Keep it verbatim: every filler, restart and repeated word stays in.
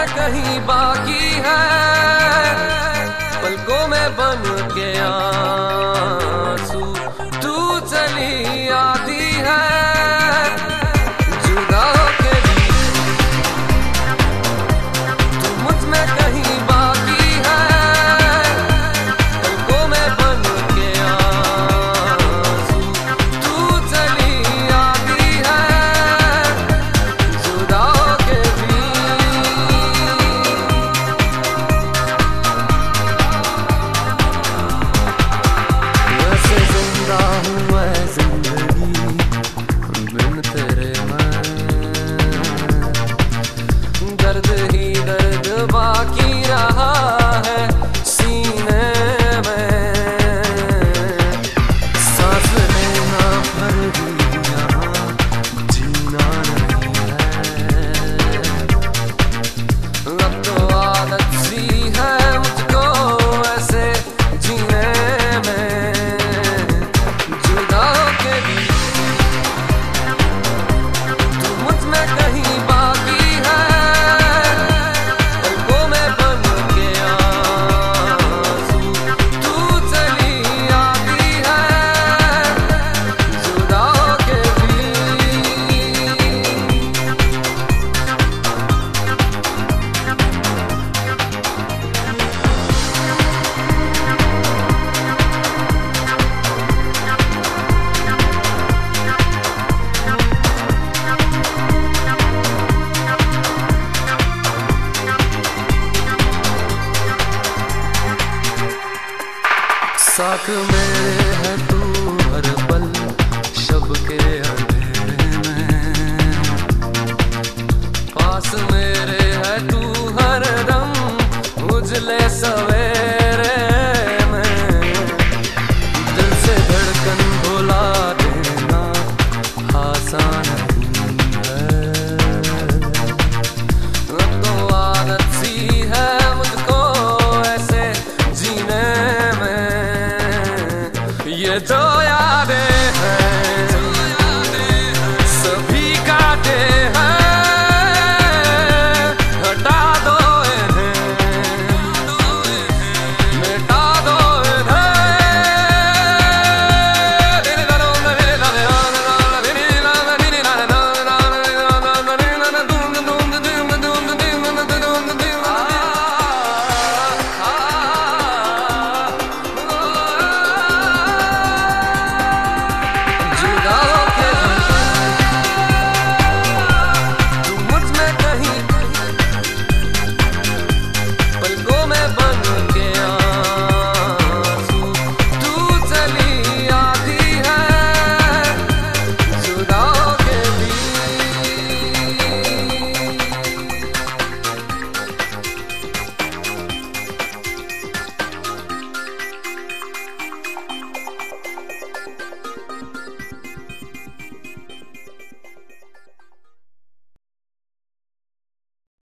कहीं बाकी है, पलकों में बन के आंसू तू चली आती है। जुदा होके भी तू मुझ में कहीं बाकी है, पलकों में बन के आंसू तू चली आती है। जुदा होके भी वैसे जिंदा हूँ मैं जिंदगी बिन तेरे मैं, दर्द ही दर्द बाकी रहा है सीने में। सांस लेना भर भी यहाँ जीना नहीं है, अब तो आदत सी है मुझको ऐसे जीने में। जुदा होके भी तू मुझ में कहीं बाकी है, पलकों में बन के आंसू तू चली आती है। जुदा होके भी साथ मेरे